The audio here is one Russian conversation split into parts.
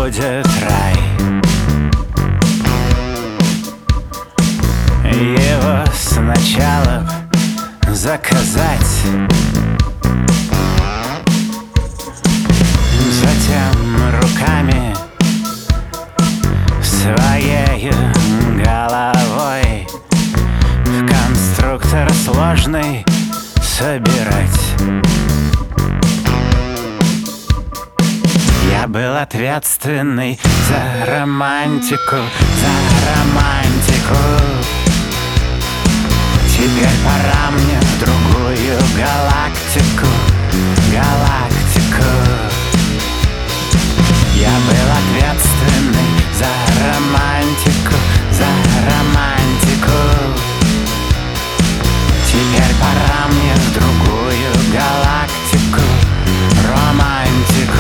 будет рай. Его сначала заказать, затем руками своей головой в конструктор сложный собирать. Я был ответственный за романтику, за романтику. Теперь пора мне в другую галактику, галактику. Я был ответственный за романтику, за романтику. Теперь пора мне в другую галактику, романтику.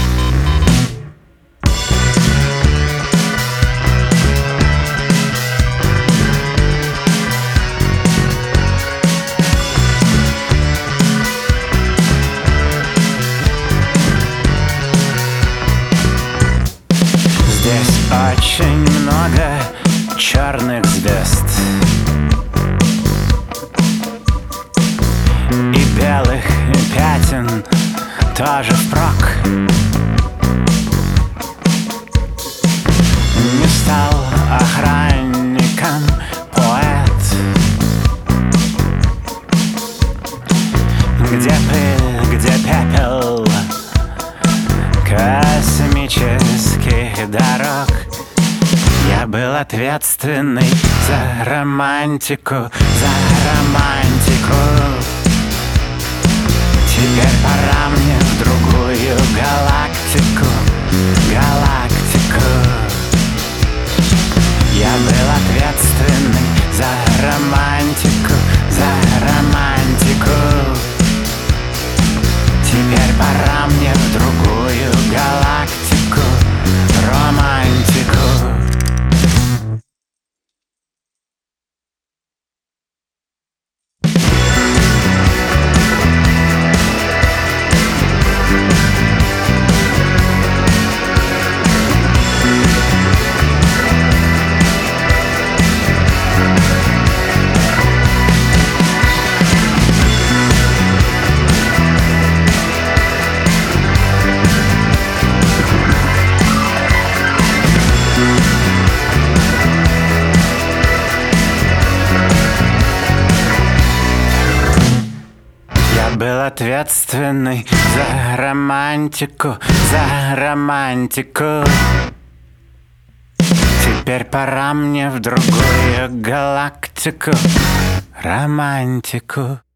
Здесь очень много черных звезд и белых пятен тоже впрок. Не стал охранником поэт. Где пыль, где пепел космических дорог. Я был ответственный за романтику, за романтику. Теперь пора мне в другую галактику, галактику. Я был ответственный за романтику, за романтику. Теперь пора мне в другую галактику, романтику. Был ответственный за романтику, за романтику. Теперь пора мне в другую галактику, романтику.